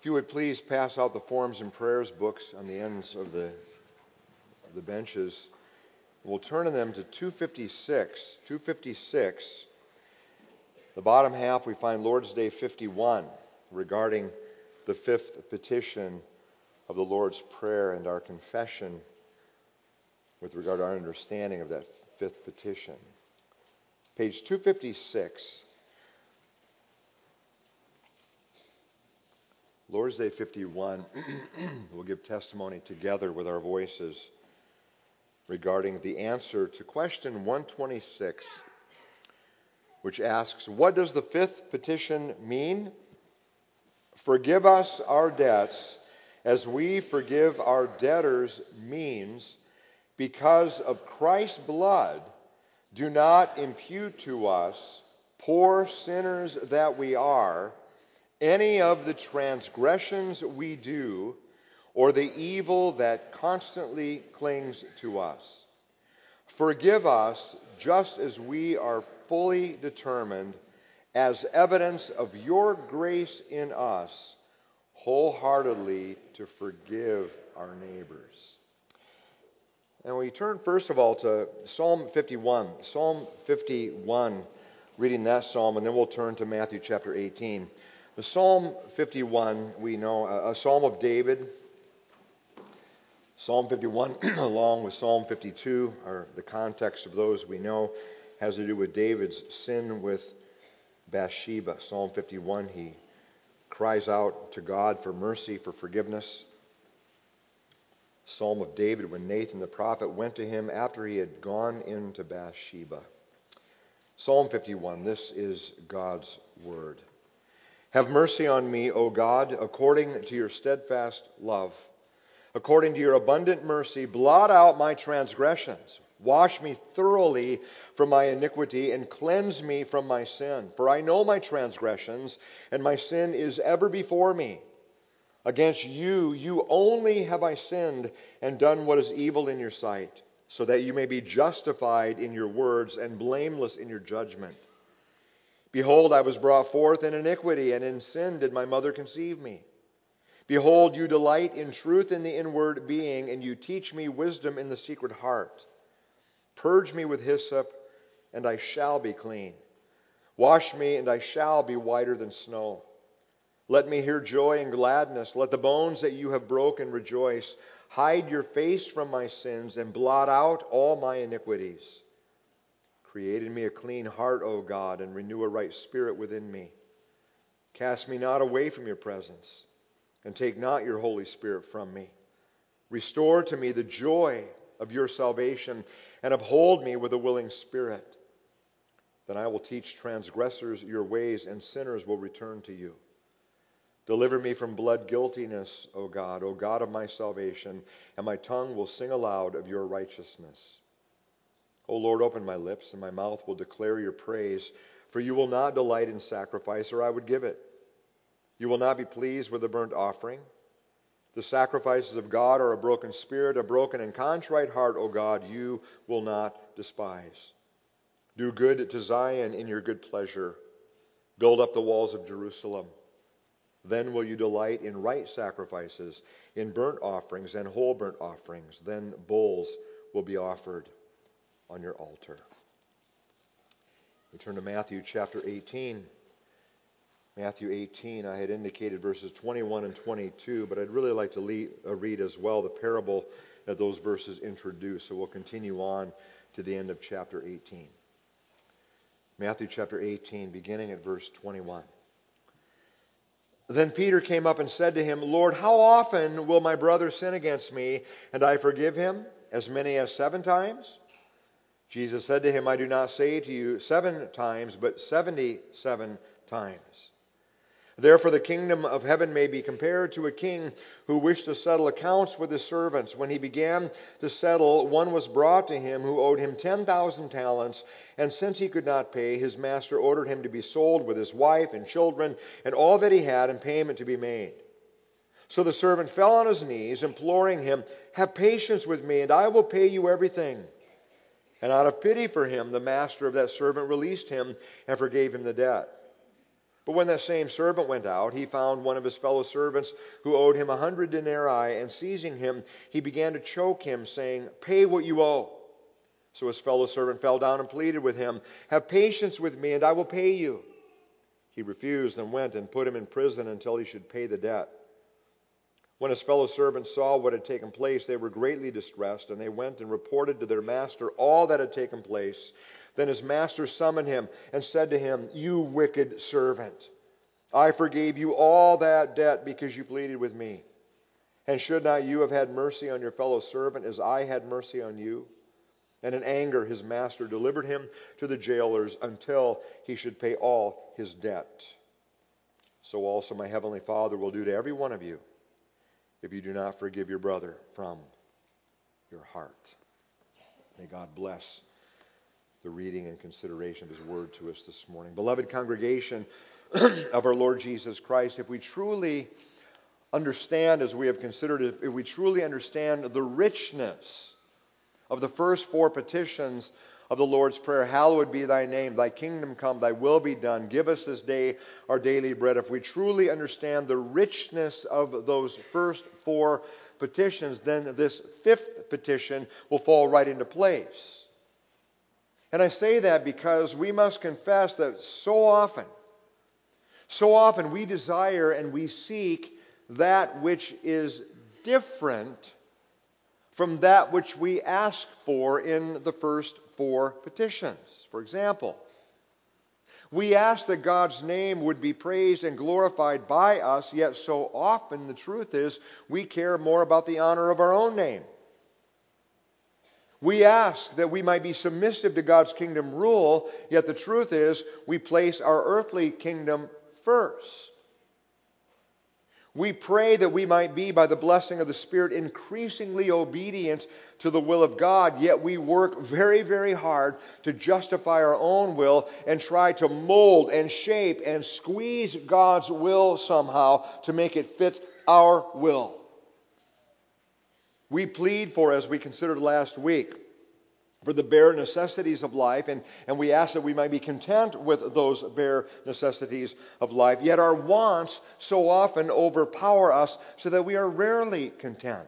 If you would please pass out the forms and prayers books on the ends of the benches. We'll turn to them to 256. 256. The bottom half we find Lord's Day 51 regarding the fifth petition of the Lord's Prayer and our confession with regard to our understanding of that fifth petition. Page 256. Lord's Day 51, we'll give testimony together with our voices regarding the answer to question 126, which asks, what does the fifth petition mean? Forgive us our debts as we forgive our debtors means, because of Christ's blood, do not impute to us, poor sinners that we are, any of the transgressions we do, or the evil that constantly clings to us. Forgive us just as we are fully determined, as evidence of your grace in us, wholeheartedly to forgive our neighbors. And we turn first of all to Psalm 51. Psalm 51, reading that psalm, and then we'll turn to Matthew chapter 18. The Psalm 51, we know, a psalm of David. Psalm 51, along with Psalm 52, are the context of those we know, has to do with David's sin with Bathsheba. Psalm 51, he cries out to God for mercy, for forgiveness. Psalm of David, when Nathan the prophet went to him after he had gone into Bathsheba. Psalm 51, this is God's word. Have mercy on me, O God, according to your steadfast love. According to your abundant mercy, blot out my transgressions. Wash me thoroughly from my iniquity and cleanse me from my sin. For I know my transgressions, and my sin is ever before me. Against you, you only have I sinned and done what is evil in your sight, so that you may be justified in your words and blameless in your judgment. Behold, I was brought forth in iniquity, and in sin did my mother conceive me. Behold, you delight in truth in the inward being, and you teach me wisdom in the secret heart. Purge me with hyssop, and I shall be clean. Wash me, and I shall be whiter than snow. Let me hear joy and gladness. Let the bones that you have broken rejoice. Hide your face from my sins, and blot out all my iniquities. Create in me a clean heart, O God, and renew a right spirit within me. Cast me not away from your presence, and take not your Holy Spirit from me. Restore to me the joy of your salvation, and uphold me with a willing spirit. Then I will teach transgressors your ways, and sinners will return to you. Deliver me from blood guiltiness, O God of my salvation, and my tongue will sing aloud of your righteousness. O Lord, open my lips, and my mouth will declare your praise. For you will not delight in sacrifice, or I would give it. You will not be pleased with a burnt offering. The sacrifices of God are a broken spirit, a broken and contrite heart, O God, you will not despise. Do good to Zion in your good pleasure. Build up the walls of Jerusalem. Then will you delight in right sacrifices, in burnt offerings and whole burnt offerings. Then bulls will be offered on your altar. We turn to Matthew chapter 18. Matthew 18, I had indicated verses 21 and 22, but I'd really like to read as well the parable that those verses introduce. So we'll continue on to the end of chapter 18. Matthew chapter 18, beginning at verse 21. Then Peter came up and said to him, Lord, how often will my brother sin against me, and I forgive him? As many as 7 times? Jesus said to him, I do not say to you 7 times, but 77 times. Therefore the kingdom of heaven may be compared to a king who wished to settle accounts with his servants. When he began to settle, one was brought to him who owed him 10,000 talents, and since he could not pay, his master ordered him to be sold with his wife and children and all that he had, and payment to be made. So the servant fell on his knees, imploring him, have patience with me, and I will pay you everything. And out of pity for him, the master of that servant released him and forgave him the debt. But when that same servant went out, he found one of his fellow servants who owed him 100 denarii, and seizing him, he began to choke him, saying, "Pay what you owe." So his fellow servant fell down and pleaded with him, "Have patience with me, and I will pay you." He refused and went and put him in prison until he should pay the debt. When his fellow servants saw what had taken place, they were greatly distressed, and they went and reported to their master all that had taken place. Then his master summoned him and said to him, "You wicked servant, I forgave you all that debt because you pleaded with me. And should not you have had mercy on your fellow servant as I had mercy on you?" And in anger his master delivered him to the jailers until he should pay all his debt. So also my heavenly Father will do to every one of you if you do not forgive your brother from your heart. May God bless the reading and consideration of his word to us this morning. Beloved congregation of our Lord Jesus Christ, if we truly understand, as we have considered it, if we truly understand the richness of the first four petitions of the Lord's Prayer, "Hallowed be thy name, thy kingdom come, thy will be done, give us this day our daily bread," if we truly understand the richness of those first four petitions, then this fifth petition will fall right into place. And I say that because we must confess that so often we desire and we seek that which is different from that which we ask for in the first four petitions. For example, we ask that God's name would be praised and glorified by us, yet so often the truth is we care more about the honor of our own name. We ask that we might be submissive to God's kingdom rule, yet the truth is we place our earthly kingdom first. We pray that we might be, by the blessing of the Spirit, increasingly obedient to the will of God, yet we work very, very hard to justify our own will and try to mold and shape and squeeze God's will somehow to make it fit our will. We plead for, as we considered last week, for the bare necessities of life, and we ask that we might be content with those bare necessities of life. Yet our wants so often overpower us so that we are rarely content.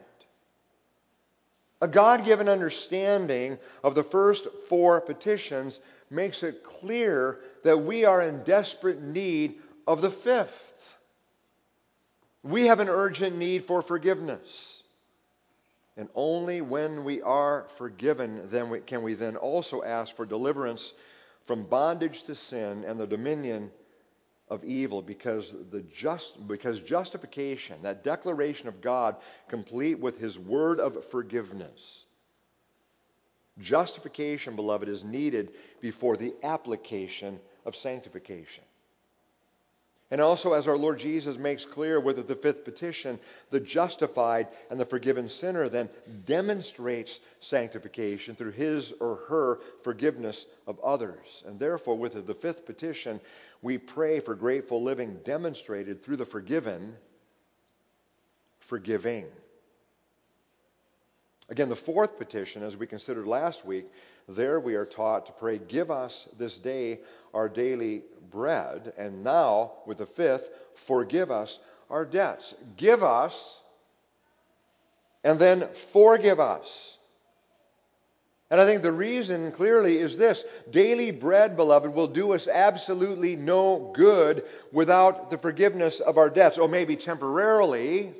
A God-given understanding of the first four petitions makes it clear that we are in desperate need of the fifth. We have an urgent need for forgiveness. And only when we are forgiven can we then also ask for deliverance from bondage to sin and the dominion of evil, because justification, that declaration of God, complete with his word of forgiveness, justification, beloved, is needed before the application of sanctification. And also, as our Lord Jesus makes clear with the fifth petition, the justified and the forgiven sinner then demonstrates sanctification through his or her forgiveness of others. And therefore, with the fifth petition, we pray for grateful living demonstrated through the forgiven, forgiving. Again, the fourth petition, as we considered last week, there we are taught to pray, "Give us this day our daily bread." And now, with the fifth, "Forgive us our debts." Give us, and then forgive us. And I think the reason clearly is this: daily bread, beloved, will do us absolutely no good without the forgiveness of our debts. Or maybe temporarily.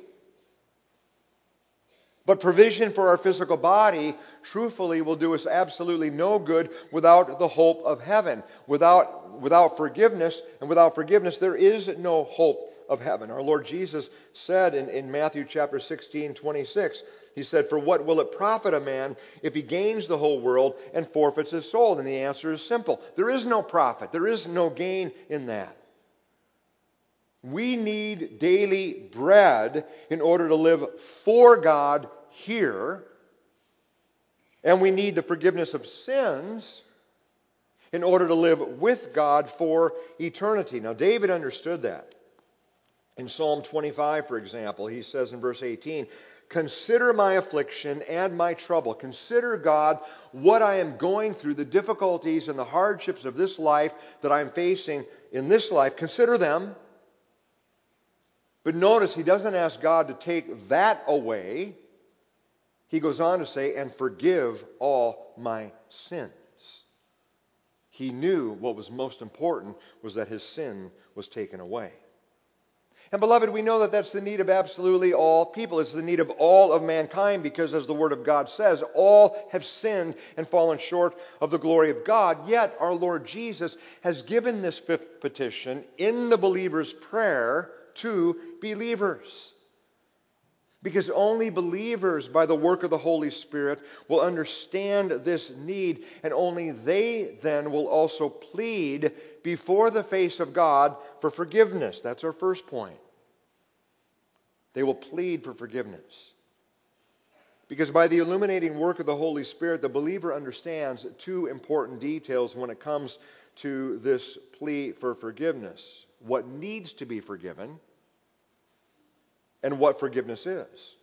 But provision for our physical body, truthfully, will do us absolutely no good without the hope of heaven. Without forgiveness, and without forgiveness, there is no hope of heaven. Our Lord Jesus said in Matthew chapter 16:26, he said, "For what will it profit a man if he gains the whole world and forfeits his soul?" And the answer is simple. There is no profit. There is no gain in that. We need daily bread in order to live for God here, and we need the forgiveness of sins in order to live with God for eternity. Now, David understood that. In Psalm 25, for example, he says in verse 18, Consider my affliction and my trouble. Consider, God, what I am going through, the difficulties and the hardships of this life that I'm facing in this life. Consider them. But notice he doesn't ask God to take that away. He goes on to say, and forgive all my sins. He knew what was most important was that his sin was taken away. And beloved, we know that that's the need of absolutely all people. It's the need of all of mankind because, as the Word of God says, all have sinned and fallen short of the glory of God. Yet our Lord Jesus has given this fifth petition in the believer's prayer to believers. Because only believers, by the work of the Holy Spirit, will understand this need, and only they then will also plead before the face of God for forgiveness. That's our first point. They will plead for forgiveness. Because by the illuminating work of the Holy Spirit, the believer understands two important details when it comes to this plea for forgiveness. What needs to be forgiven, and what forgiveness is.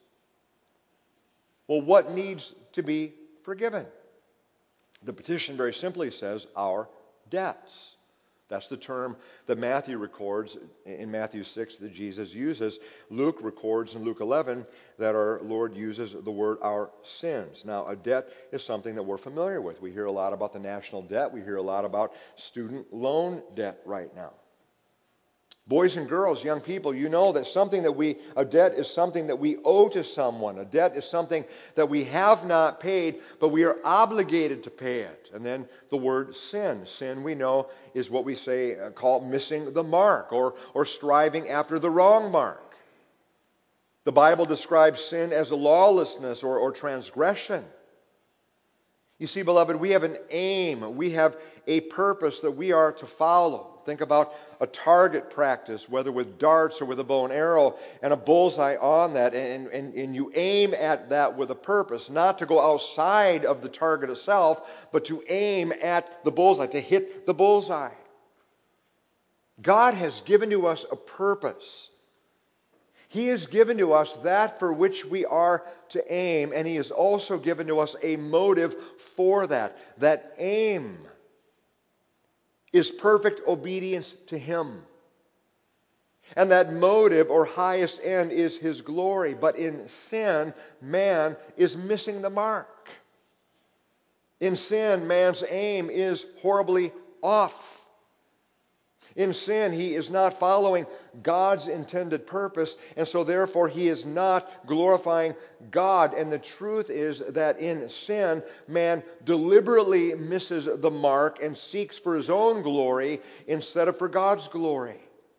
Well, what needs to be forgiven? The petition very simply says, our debts. That's the term that Matthew records in Matthew 6 that Jesus uses. Luke records in Luke 11 that our Lord uses the word our sins. Now, a debt is something that we're familiar with. We hear a lot about the national debt. We hear a lot about student loan debt right now. Boys and girls, young people, you know that a debt is something that we owe to someone. A debt is something that we have not paid, but we are obligated to pay it. And then the word sin. Sin, we know, is what we call missing the mark or striving after the wrong mark. The Bible describes sin as a lawlessness or transgression. You see, beloved, we have an aim. We have a purpose that we are to follow. Think about a target practice, whether with darts or with a bow and arrow, and a bullseye on that, and you aim at that with a purpose, not to go outside of the target itself, but to aim at the bullseye, to hit the bullseye. God has given to us a purpose. He has given to us that for which we are to aim, and He has also given to us a motive for that. That aim is perfect obedience to Him. And that motive or highest end is His glory. But in sin, man is missing the mark. In sin, man's aim is horribly off. In sin, he is not following God's intended purpose, and so therefore he is not glorifying God. And the truth is that in sin, man deliberately misses the mark and seeks for his own glory instead of for God's glory.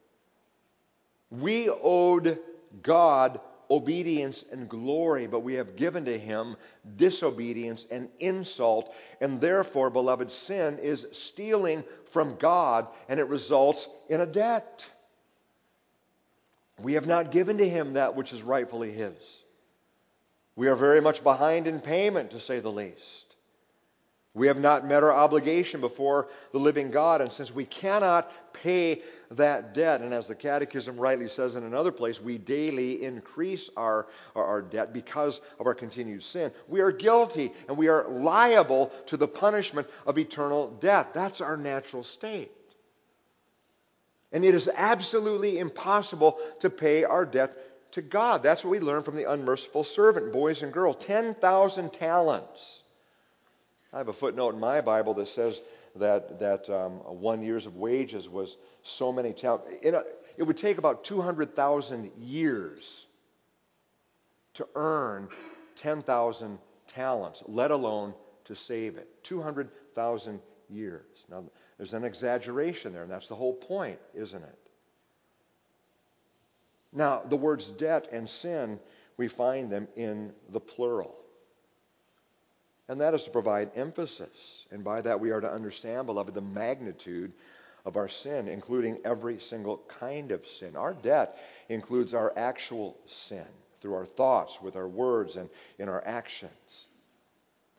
We owed God obedience and glory, but we have given to Him disobedience and insult, and therefore, beloved, sin is stealing from God, and it results in a debt. We have not given to Him that which is rightfully His. We are very much behind in payment, to say the least. We have not met our obligation before the living God, and since we cannot pay that debt, and as the Catechism rightly says in another place, we daily increase our debt because of our continued sin, we are guilty and we are liable to the punishment of eternal death. That's our natural state. And it is absolutely impossible to pay our debt to God. That's what we learn from the unmerciful servant, boys and girls. 10,000 talents. I have a footnote in my Bible that says that 1 year's of wages was so many talents. It would take about 200,000 years to earn 10,000 talents, let alone to save it. 200,000 years. Now, there's an exaggeration there, and that's the whole point, isn't it? Now, the words debt and sin, we find them in the plural. And that is to provide emphasis. And by that we are to understand, beloved, the magnitude of our sin, including every single kind of sin. Our debt includes our actual sin through our thoughts, with our words, and in our actions.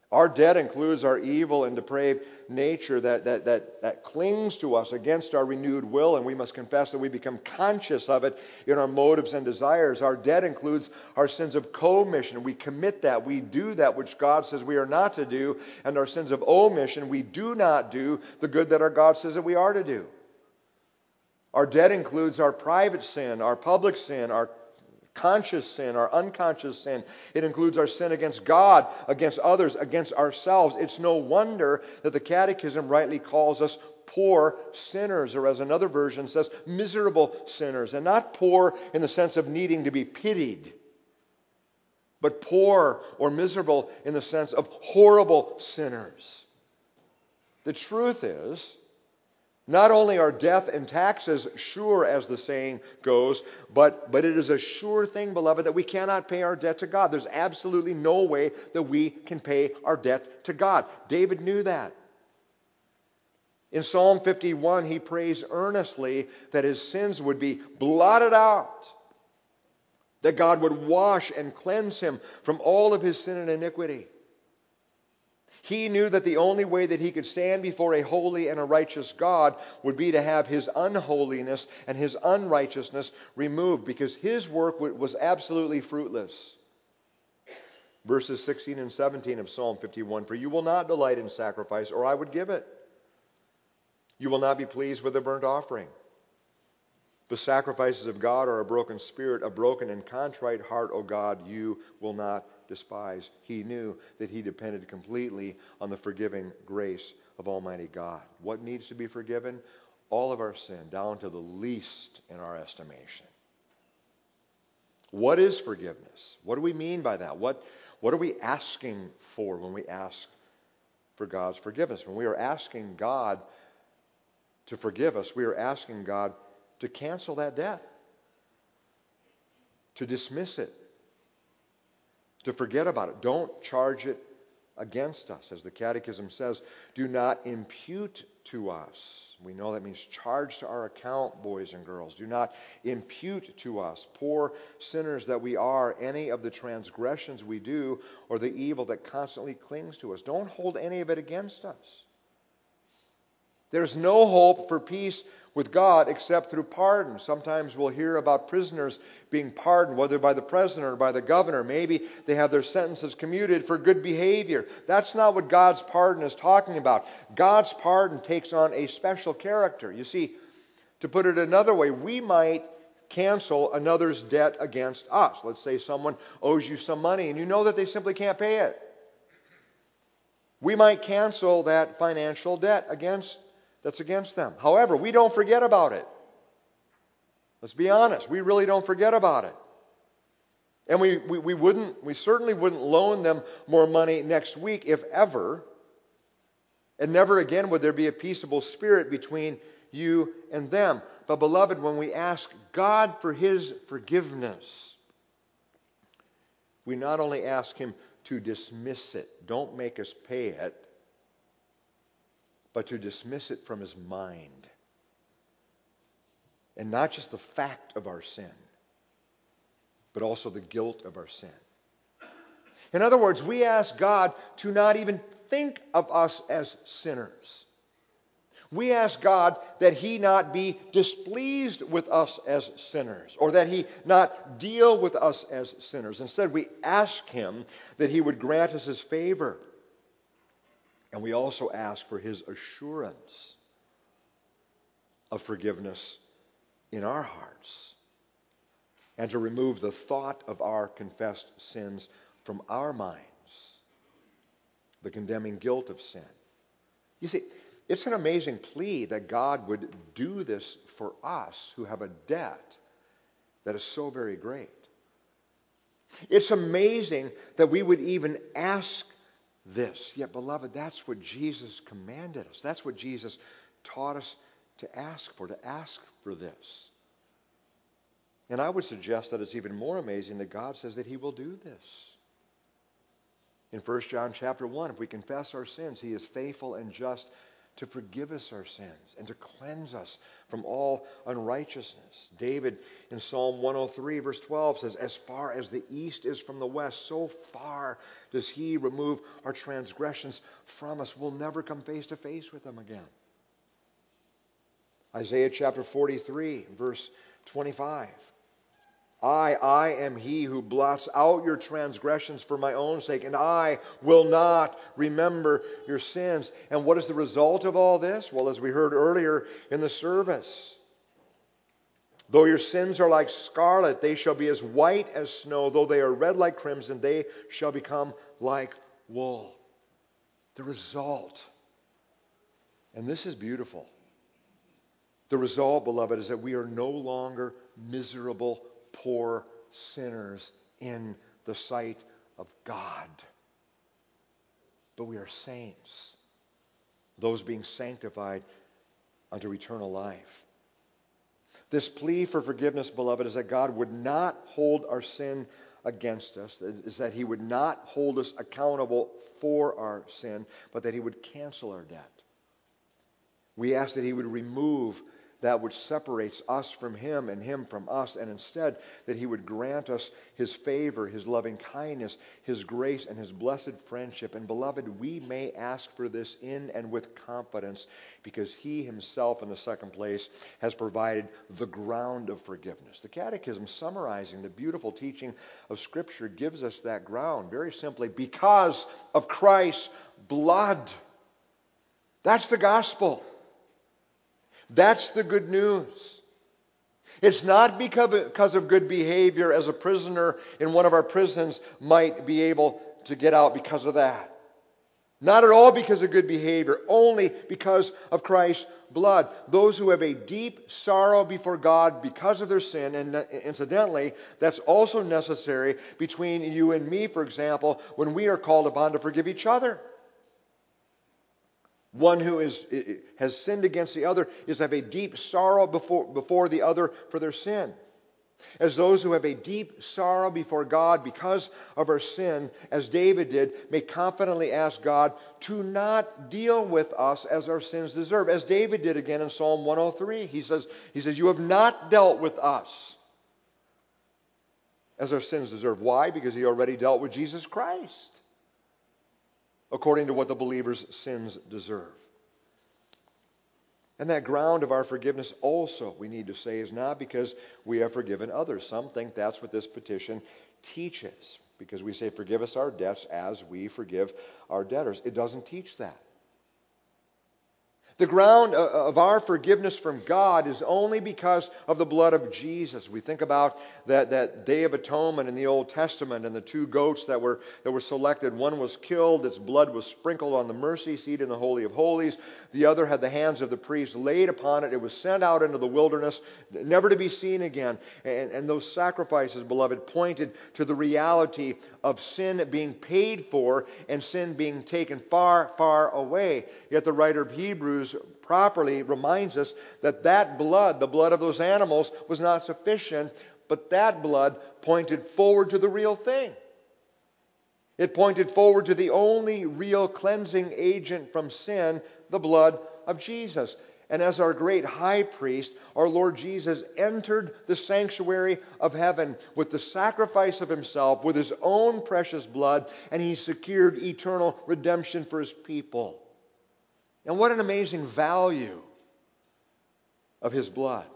Our debt includes our evil and depraved nature that clings to us against our renewed will, and we must confess that we become conscious of it in our motives and desires. Our debt includes our sins of commission. We commit that. We do that which God says we are not to do, and our sins of omission. We do not do the good that our God says that we are to do. Our debt includes our private sin, our public sin, our conscious sin, our unconscious sin. It includes our sin against God, against others, against ourselves. It's no wonder that the Catechism rightly calls us poor sinners, or as another version says, miserable sinners. And not poor in the sense of needing to be pitied, but poor or miserable in the sense of horrible sinners. The truth is, not only are death and taxes sure, as the saying goes, but it is a sure thing, beloved, that we cannot pay our debt to God. There's absolutely no way that we can pay our debt to God. David knew that. In Psalm 51, he prays earnestly that his sins would be blotted out, that God would wash and cleanse him from all of his sin and iniquity. He knew that the only way that he could stand before a holy and a righteous God would be to have his unholiness and his unrighteousness removed, because his work was absolutely fruitless. Verses 16 and 17 of Psalm 51, "For you will not delight in sacrifice, or I would give it. You will not be pleased with a burnt offering. The sacrifices of God are a broken spirit, a broken and contrite heart, O God, you will not despise." He knew that he depended completely on the forgiving grace of Almighty God. What needs to be forgiven? All of our sin, down to the least in our estimation. What is forgiveness? What do we mean by that? What are we asking for when we ask for God's forgiveness? When we are asking God to forgive us, we are asking God to cancel that debt, to dismiss it, to forget about it. Don't charge it against us. As the Catechism says, do not impute to us. We know that means charge to our account, boys and girls. Do not impute to us, poor sinners that we are, any of the transgressions we do or the evil that constantly clings to us. Don't hold any of it against us. There's no hope for peace with God except through pardon. Sometimes we'll hear about prisoners being pardoned, whether by the president or by the governor. Maybe they have their sentences commuted for good behavior. That's not what God's pardon is talking about. God's pardon takes on a special character. You see, to put it another way, we might cancel another's debt against us. Let's say someone owes you some money and you know that they simply can't pay it. We might cancel that financial debt that's against them. However, we don't forget about it. Let's be honest. We really don't forget about it. And we certainly wouldn't loan them more money next week, if ever. And never again would there be a peaceable spirit between you and them. But beloved, when we ask God for his forgiveness, we not only ask him to dismiss it, don't make us pay it, but to dismiss it from his mind. And not just the fact of our sin, but also the guilt of our sin. In other words, we ask God to not even think of us as sinners. We ask God that he not be displeased with us as sinners, or that he not deal with us as sinners. Instead, we ask him that he would grant us his favor. And we also ask for his assurance of forgiveness in our hearts, and to remove the thought of our confessed sins from our minds, the condemning guilt of sin. You see, it's an amazing plea that God would do this for us who have a debt that is so very great. It's amazing that we would even ask this. Yet, beloved, that's what Jesus commanded us. That's what Jesus taught us to ask for this. And I would suggest that it's even more amazing that God says that he will do this. In 1 John chapter 1, if we confess our sins, he is faithful and just to forgive us our sins and to cleanse us from all unrighteousness. David in Psalm 103 verse 12 says, as far as the east is from the west, so far does he remove our transgressions from us. We'll never come face to face with them again. Isaiah chapter 43 verse 25. I am he who blots out your transgressions for my own sake, and I will not remember your sins. And what is the result of all this? Well, as we heard earlier in the service, though your sins are like scarlet, they shall be as white as snow. Though they are red like crimson, they shall become like wool. The result, and this is beautiful, the result, beloved, is that we are no longer miserable, poor sinners in the sight of God. But we are saints, those being sanctified unto eternal life. This plea for forgiveness, beloved, is that God would not hold our sin against us, is that he would not hold us accountable for our sin, but that he would cancel our debt. We ask that he would remove that which separates us from him and him from us, and instead that he would grant us his favor, his loving kindness, his grace, and his blessed friendship. And beloved, we may ask for this in and with confidence because he himself, in the second place, has provided the ground of forgiveness. The Catechism, summarizing the beautiful teaching of Scripture, gives us that ground very simply: because of Christ's blood. That's the gospel. That's the good news. It's not because of good behavior, as a prisoner in one of our prisons might be able to get out because of that. Not at all because of good behavior, only because of Christ's blood. Those who have a deep sorrow before God because of their sin, and incidentally, that's also necessary between you and me, for example, when we are called upon to forgive each other. One who has sinned against the other is to have a deep sorrow before the other for their sin. As those who have a deep sorrow before God because of our sin, as David did, may confidently ask God to not deal with us as our sins deserve. As David did again in Psalm 103. He says, you have not dealt with us as our sins deserve. Why? Because he already dealt with Jesus Christ, according to what the believer's sins deserve. And that ground of our forgiveness also, we need to say, is not because we have forgiven others. Some think that's what this petition teaches, because we say, forgive us our debts as we forgive our debtors. It doesn't teach that. The ground of our forgiveness from God is only because of the blood of Jesus. We think about that Day of Atonement in the Old Testament and the two goats that were selected. One was killed, its blood was sprinkled on the mercy seat in the Holy of Holies. The other had the hands of the priest laid upon it. It was sent out into the wilderness, never to be seen again. And those sacrifices, beloved, pointed to the reality of sin being paid for and sin being taken far, far away. Yet the writer of Hebrews properly reminds us that blood, the blood of those animals, was not sufficient, but that blood pointed forward to the real thing. It pointed forward to the only real cleansing agent from sin, the blood of Jesus. And as our great high priest, our Lord Jesus entered the sanctuary of heaven with the sacrifice of himself, with his own precious blood, and he secured eternal redemption for his people. And what an amazing value of his blood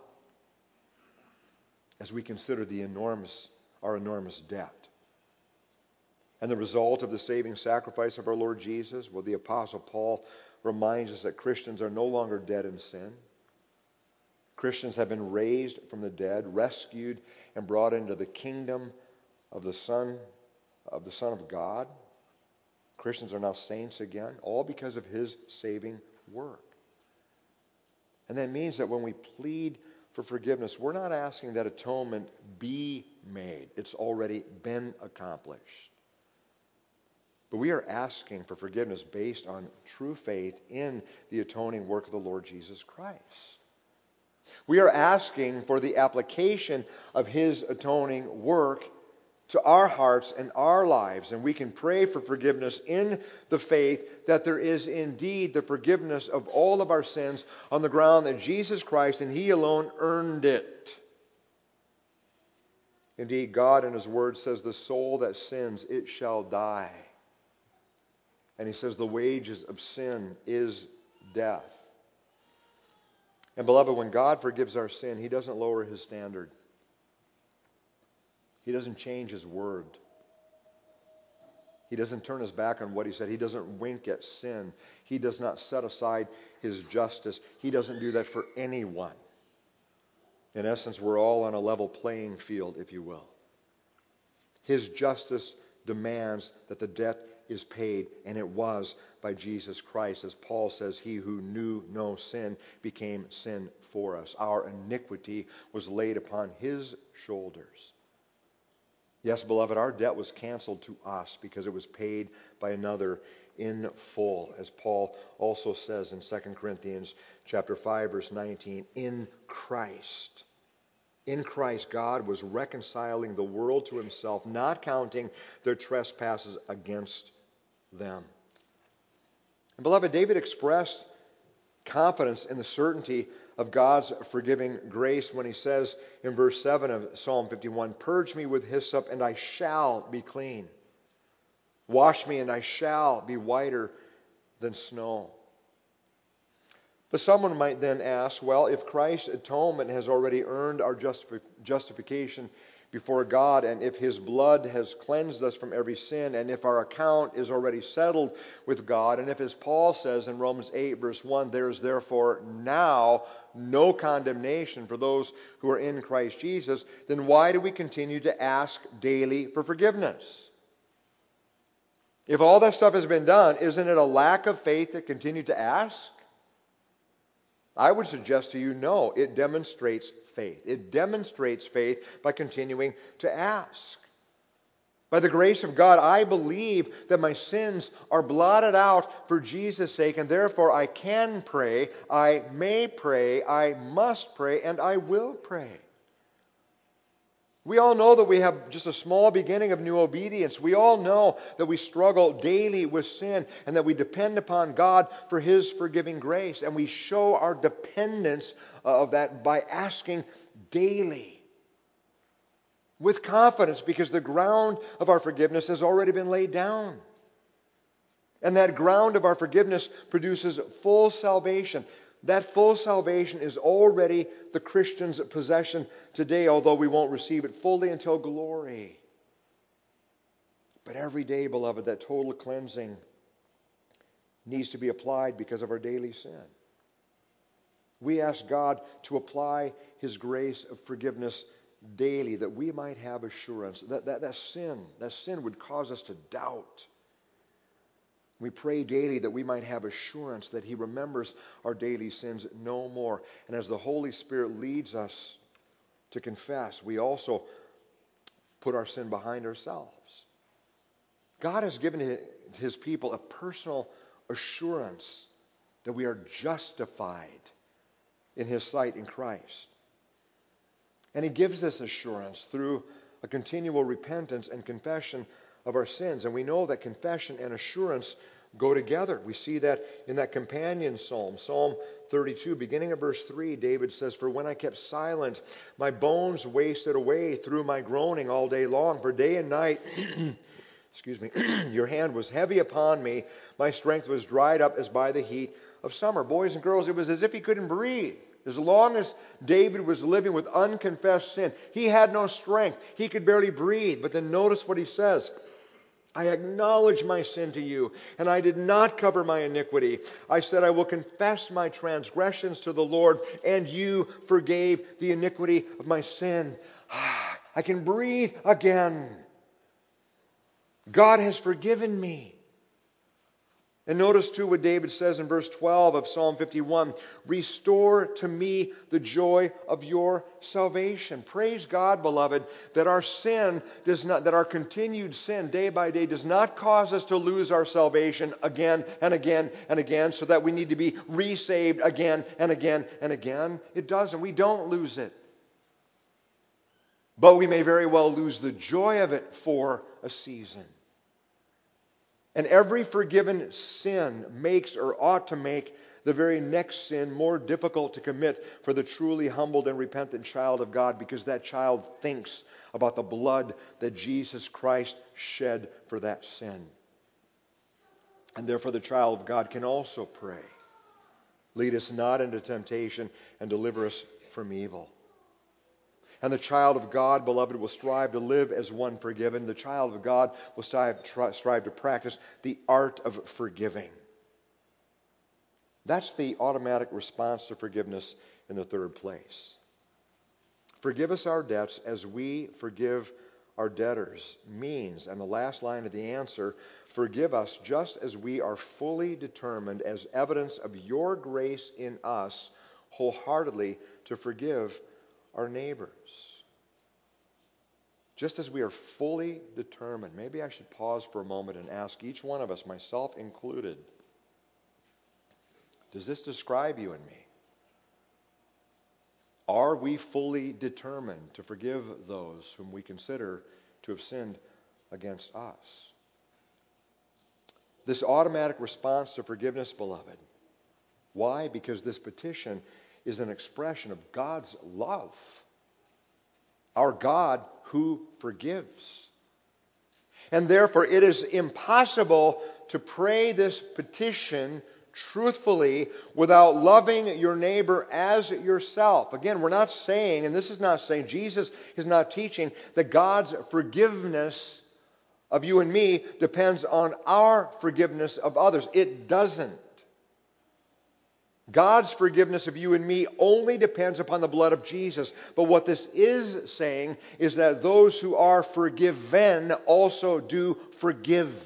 as we consider our enormous debt. And the result of the saving sacrifice of our Lord Jesus, well, the Apostle Paul reminds us that Christians are no longer dead in sin. Christians have been raised from the dead, rescued, and brought into the kingdom of the Son of God. Christians are now saints again, all because of his saving work. And that means that when we plead for forgiveness, we're not asking that atonement be made. It's already been accomplished. But we are asking for forgiveness based on true faith in the atoning work of the Lord Jesus Christ. We are asking for the application of his atoning work to our hearts and our lives, and we can pray for forgiveness in the faith that there is indeed the forgiveness of all of our sins on the ground that Jesus Christ and He alone earned it. Indeed, God in His Word says, the soul that sins, it shall die. And He says the wages of sin is death. And beloved, when God forgives our sin, He doesn't lower His standard. He doesn't change His word. He doesn't turn His back on what He said. He doesn't wink at sin. He does not set aside His justice. He doesn't do that for anyone. In essence, we're all on a level playing field, if you will. His justice demands that the debt is paid, and it was by Jesus Christ. As Paul says, He who knew no sin became sin for us. Our iniquity was laid upon His shoulders. Yes, beloved, our debt was canceled to us because it was paid by another in full. As Paul also says in 2 Corinthians chapter 5, verse 19, in Christ, God was reconciling the world to Himself, not counting their trespasses against them. And beloved, David expressed confidence in the certainty of God's forgiving grace when he says in verse 7 of Psalm 51, purge me with hyssop and I shall be clean. Wash me and I shall be whiter than snow. But someone might then ask, well, if Christ's atonement has already earned our justification before God, and if His blood has cleansed us from every sin, and if our account is already settled with God, and if, as Paul says in Romans 8, verse 1, there is therefore now no condemnation for those who are in Christ Jesus, then why do we continue to ask daily for forgiveness? If all that stuff has been done, isn't it a lack of faith to continue to ask? I would suggest to you, no, it demonstrates faith. It demonstrates faith by continuing to ask. By the grace of God, I believe that my sins are blotted out for Jesus' sake, and therefore I can pray, I may pray, I must pray, and I will pray. We all know that we have just a small beginning of new obedience. We all know that we struggle daily with sin and that we depend upon God for His forgiving grace. And we show our dependence of that by asking daily with confidence, because the ground of our forgiveness has already been laid down. And that ground of our forgiveness produces full salvation. That full salvation is already the Christian's possession today, although we won't receive it fully until glory. But every day, beloved, that total cleansing needs to be applied because of our daily sin. We ask God to apply His grace of forgiveness daily, that we might have assurance that sin would cause us to doubt. We pray daily that we might have assurance that He remembers our daily sins no more. And as the Holy Spirit leads us to confess, we also put our sin behind ourselves. God has given His people a personal assurance that we are justified in His sight in Christ. And He gives this assurance through a continual repentance and confession of our sins. And we know that confession and assurance go together. We see that in that companion psalm, Psalm 32, beginning of verse 3, David says, for when I kept silent, my bones wasted away through my groaning all day long. For day and night, your hand was heavy upon me. My strength was dried up as by the heat of summer. Boys and girls, it was as if he couldn't breathe. As long as David was living with unconfessed sin, he had no strength. He could barely breathe. But then notice what he says. I acknowledge my sin to you, and I did not cover my iniquity. I said, I will confess my transgressions to the Lord, and you forgave the iniquity of my sin. I can breathe again. God has forgiven me. And notice too what David says in verse 12 of Psalm 51. Restore to me the joy of your salvation. Praise God, beloved, that our continued sin day by day does not cause us to lose our salvation again and again and again, so that we need to be resaved again and again and again. It doesn't. We don't lose it. But we may very well lose the joy of it for a season. And every forgiven sin makes or ought to make the very next sin more difficult to commit for the truly humbled and repentant child of God, because that child thinks about the blood that Jesus Christ shed for that sin. And therefore the child of God can also pray, "Lead us not into temptation and deliver us from evil." And the child of God, beloved, will strive to live as one forgiven. The child of God will strive to practice the art of forgiving. That's the automatic response to forgiveness in the third place. Forgive us our debts as we forgive our debtors means, and the last line of the answer, forgive us just as we are fully determined as evidence of your grace in us wholeheartedly to forgive our neighbors. Just as we are fully determined. Maybe I should pause for a moment and ask each one of us, myself included, does this describe you and me? Are we fully determined to forgive those whom we consider to have sinned against us? This automatic response to forgiveness, beloved. Why? Because this petition is an expression of God's love. Our God who forgives. And therefore it is impossible to pray this petition truthfully without loving your neighbor as yourself. Again, we're not saying, and this is not saying, Jesus is not teaching that God's forgiveness of you and me depends on our forgiveness of others. It doesn't. God's forgiveness of you and me only depends upon the blood of Jesus. But what this is saying is that those who are forgiven also do forgive.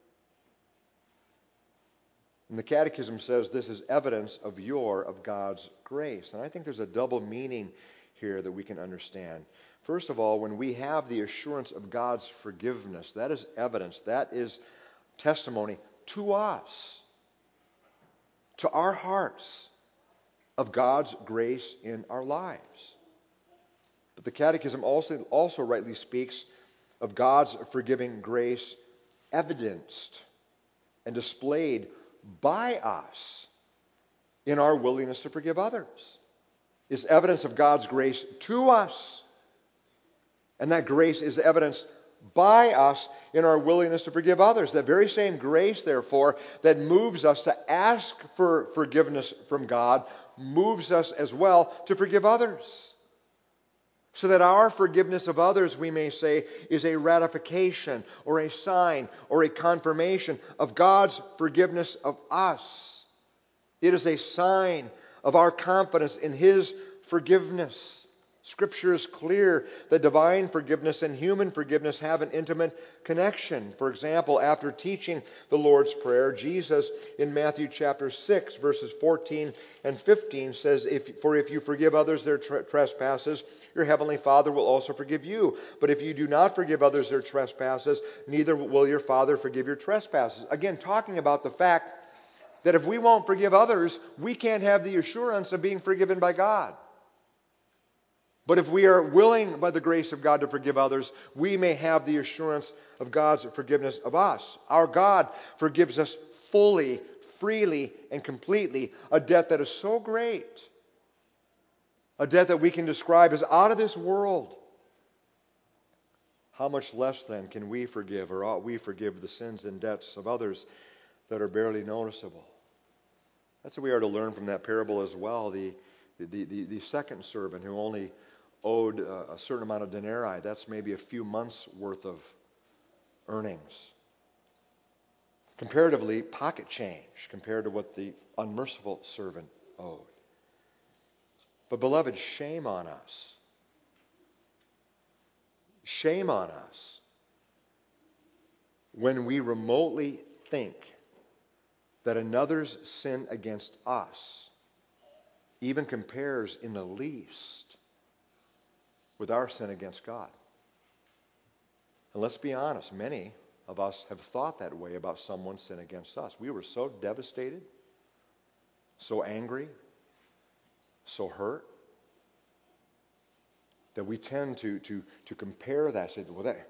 And the Catechism says this is evidence of God's grace. And I think there's a double meaning here that we can understand. First of all, when we have the assurance of God's forgiveness, that is evidence, that is testimony to us, to our hearts, of God's grace in our lives. But the Catechism also rightly speaks of God's forgiving grace evidenced and displayed by us in our willingness to forgive others. It's evidence of God's grace to us. And that grace is evidenced by us in our willingness to forgive others. That very same grace, therefore, that moves us to ask for forgiveness from God, moves us as well to forgive others. So that our forgiveness of others, we may say, is a ratification or a sign or a confirmation of God's forgiveness of us. It is a sign of our confidence in His forgiveness. Scripture is clear that divine forgiveness and human forgiveness have an intimate connection. For example, after teaching the Lord's Prayer, Jesus in Matthew chapter 6, verses 14 and 15 says, For if you forgive others their trespasses, your heavenly Father will also forgive you. But if you do not forgive others their trespasses, neither will your Father forgive your trespasses. Again, talking about the fact that if we won't forgive others, we can't have the assurance of being forgiven by God. But if we are willing by the grace of God to forgive others, we may have the assurance of God's forgiveness of us. Our God forgives us fully, freely, and completely, a debt that is so great, a debt that we can describe as out of this world. How much less then can we forgive, or ought we forgive, the sins and debts of others that are barely noticeable? That's what we are to learn from that parable as well. The second servant who only owed a certain amount of denarii. That's maybe a few months' worth of earnings. Comparatively, pocket change compared to what the unmerciful servant owed. But beloved, shame on us. Shame on us when we remotely think that another's sin against us even compares in the least with our sin against God. And let's be honest, many of us have thought that way about someone's sin against us. We were so devastated, so angry, so hurt. that we tend to compare that, say, well, that,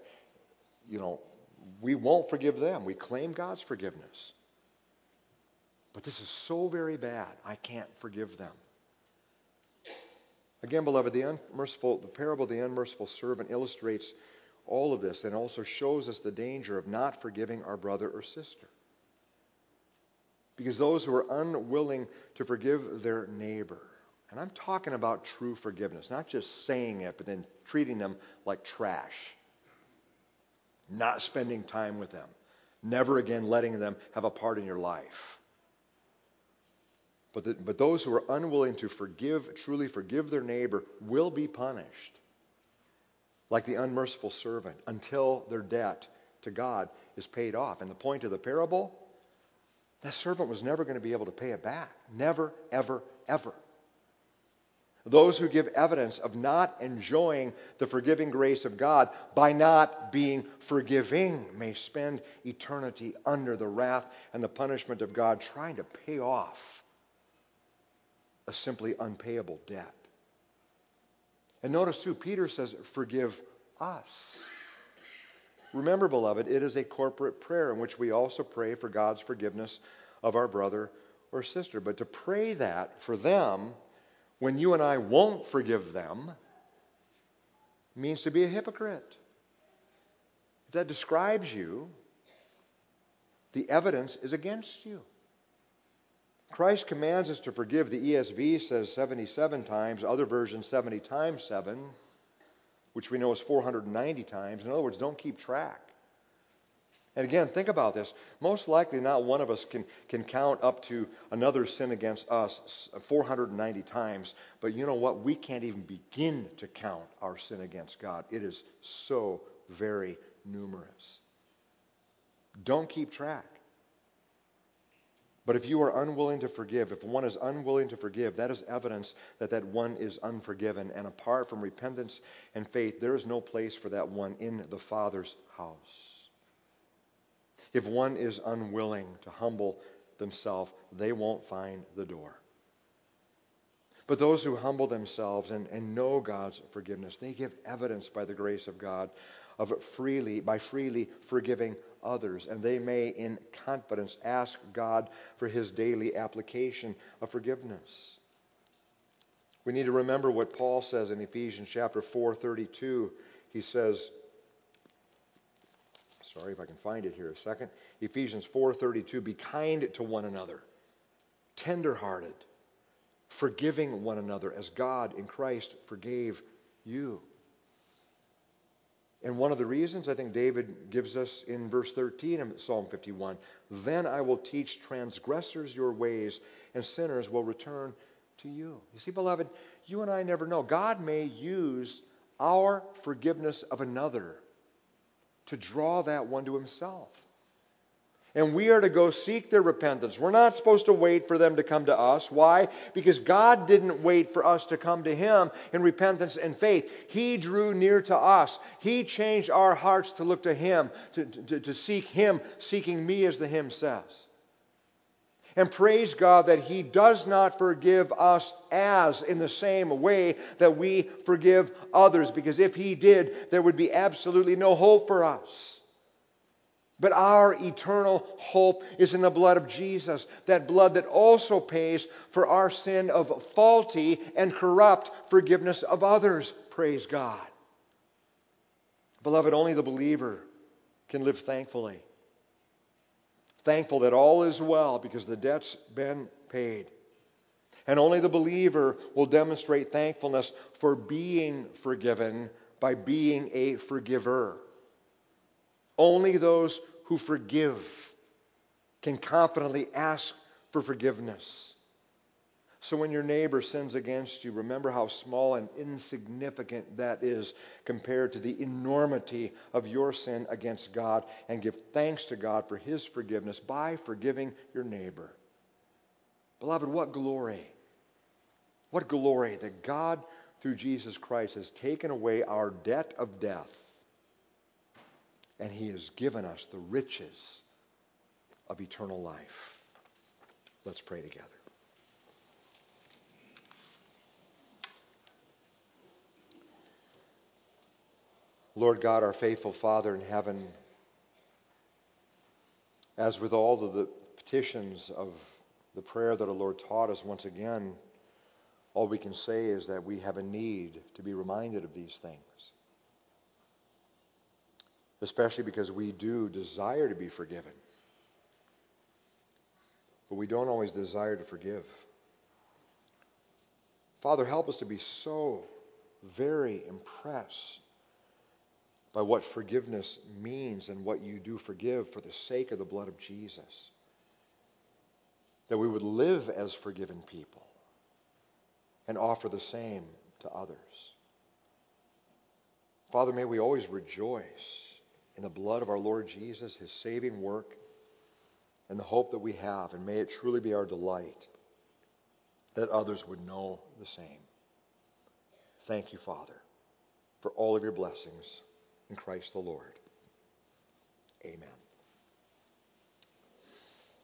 we won't forgive them. We claim God's forgiveness. But this is so very bad, I can't forgive them. Again, beloved, the parable of the unmerciful servant illustrates all of this and also shows us the danger of not forgiving our brother or sister. Because those who are unwilling to forgive their neighbor, and I'm talking about true forgiveness, not just saying it, but then treating them like trash, not spending time with them, never again letting them have a part in your life. But those who are unwilling to truly forgive their neighbor will be punished, like the unmerciful servant, until their debt to God is paid off. And the point of the parable, that servant was never going to be able to pay it back. Never, ever, ever. Those who give evidence of not enjoying the forgiving grace of God by not being forgiving may spend eternity under the wrath and the punishment of God trying to pay off a simply unpayable debt. And notice too, Peter says, forgive us. Remember, beloved, it is a corporate prayer in which we also pray for God's forgiveness of our brother or sister. But to pray that for them when you and I won't forgive them means to be a hypocrite. If that describes you, the evidence is against you. Christ commands us to forgive. The ESV says 77 times, other versions 70 times 7, which we know is 490 times. In other words, don't keep track. And again, think about this. Most likely not one of us can count up to another sin against us 490 times. But you know what? We can't even begin to count our sin against God. It is so very numerous. Don't keep track. But if you are unwilling to forgive, if one is unwilling to forgive, that is evidence that that one is unforgiven. And apart from repentance and faith, there is no place for that one in the Father's house. If one is unwilling to humble themselves, they won't find the door. But those who humble themselves and know God's forgiveness, they give evidence by the grace of God by freely forgiving others. And they may, in confidence, ask God for his daily application of forgiveness. We need to remember what Paul says in Ephesians chapter 4:32. He says, sorry if I can find it here a second. Ephesians 4:32, be kind to one another, tender-hearted, forgiving one another as God in Christ forgave you. And one of the reasons I think David gives us in verse 13 of Psalm 51, then I will teach transgressors your ways, and sinners will return to you. You see, beloved, you and I never know. God may use our forgiveness of another to draw that one to himself. And we are to go seek their repentance. We're not supposed to wait for them to come to us. Why? Because God didn't wait for us to come to him in repentance and faith. He drew near to us. He changed our hearts to look to him, to seek him, seeking me, as the hymn says. And praise God that he does not forgive us as in the same way that we forgive others. Because if he did, there would be absolutely no hope for us. But our eternal hope is in the blood of Jesus, that blood that also pays for our sin of faulty and corrupt forgiveness of others. Praise God. Beloved, only the believer can live thankfully. Thankful that all is well because the debt's been paid. And only the believer will demonstrate thankfulness for being forgiven by being a forgiver. Only those who forgive can confidently ask for forgiveness. So when your neighbor sins against you, remember how small and insignificant that is compared to the enormity of your sin against God, and give thanks to God for his forgiveness by forgiving your neighbor. Beloved, what glory! What glory that God, through Jesus Christ, has taken away our debt of death. And he has given us the riches of eternal life. Let's pray together. Lord God, our faithful Father in heaven, as with all of the petitions of the prayer that our Lord taught us, once again, all we can say is that we have a need to be reminded of these things. Especially because we do desire to be forgiven. But we don't always desire to forgive. Father, help us to be so very impressed by what forgiveness means and what you do forgive for the sake of the blood of Jesus. That we would live as forgiven people and offer the same to others. Father, may we always rejoice in the blood of our Lord Jesus, his saving work, and the hope that we have, and may it truly be our delight that others would know the same. Thank you, Father, for all of your blessings in Christ the Lord. Amen.